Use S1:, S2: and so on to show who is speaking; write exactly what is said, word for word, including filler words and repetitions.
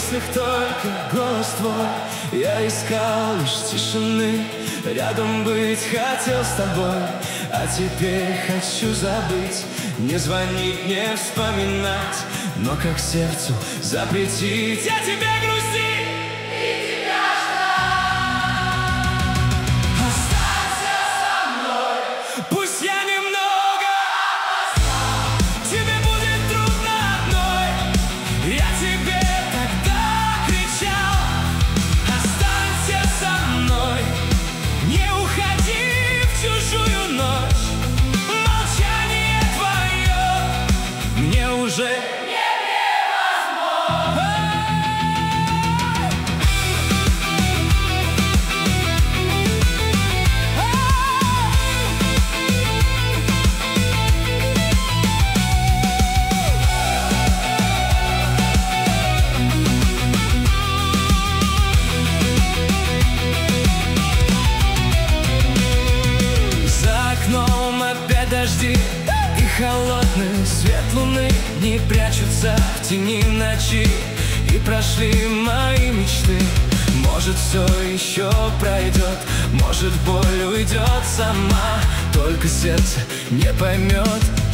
S1: мыслях только голос твой. Я искал лишь тишины, рядом быть хотел с тобой. А теперь хочу забыть, не звонить, не вспоминать. Но как сердцу запретить я тебе грустить и тебя ждать. Останься со мной, пусть я немного опоздал. Тебе будет трудно одной, я тебе тогда кричал. Останься со мной, не уходи в чужую ночь. Молчание твое мне уже дожди и холодный свет луны не прячутся в тени ночи. И прошли мои мечты. Может, все еще пройдет, может, боль уйдет сама. Только сердце не поймет.